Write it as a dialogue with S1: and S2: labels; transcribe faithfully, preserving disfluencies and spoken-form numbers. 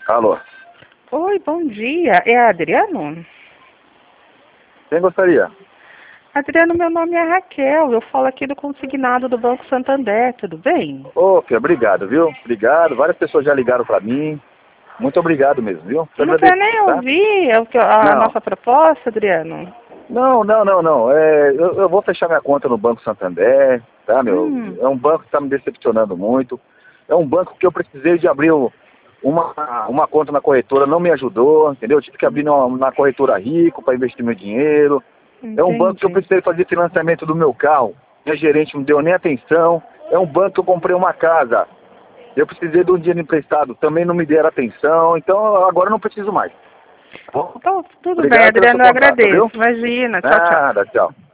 S1: Alô,
S2: Oi, bom dia. É Adriano?
S1: quem gostaria?
S2: Adriano, meu nome é Raquel. Eu falo aqui do consignado do Banco Santander, tudo bem?
S1: Ô, filha, obrigado, viu? Obrigado. Várias pessoas já ligaram pra mim. Muito obrigado mesmo, viu? Te
S2: Não quer
S1: agradeço,
S2: nem
S1: tá?
S2: ouvir o que- a
S1: Não,
S2: nossa proposta, Adriano?
S1: não, não, não, não. É, eu, eu vou fechar minha conta no Banco Santander, tá, meu?
S2: Hum,
S1: É um banco que tá me decepcionando muito. É um banco que eu precisei de abrir o- uma, uma conta na corretora, não me ajudou, entendeu? Eu tive que abrir na, na corretora Rico para investir meu dinheiro. É um banco que eu
S2: entendi.
S1: precisei fazer financiamento do meu carro. Minha gerente não deu nem atenção. É um banco que eu comprei uma casa. Eu precisei de um dinheiro emprestado, também não me deram atenção, então agora eu não preciso mais. Tá bom?
S2: Então, tudo bem,
S1: Obrigado pelo seu
S2: Adriano, eu
S1: contato,
S2: agradeço.
S1: viu?
S2: Imagina, tchau, tchau.
S1: Nada, tchau.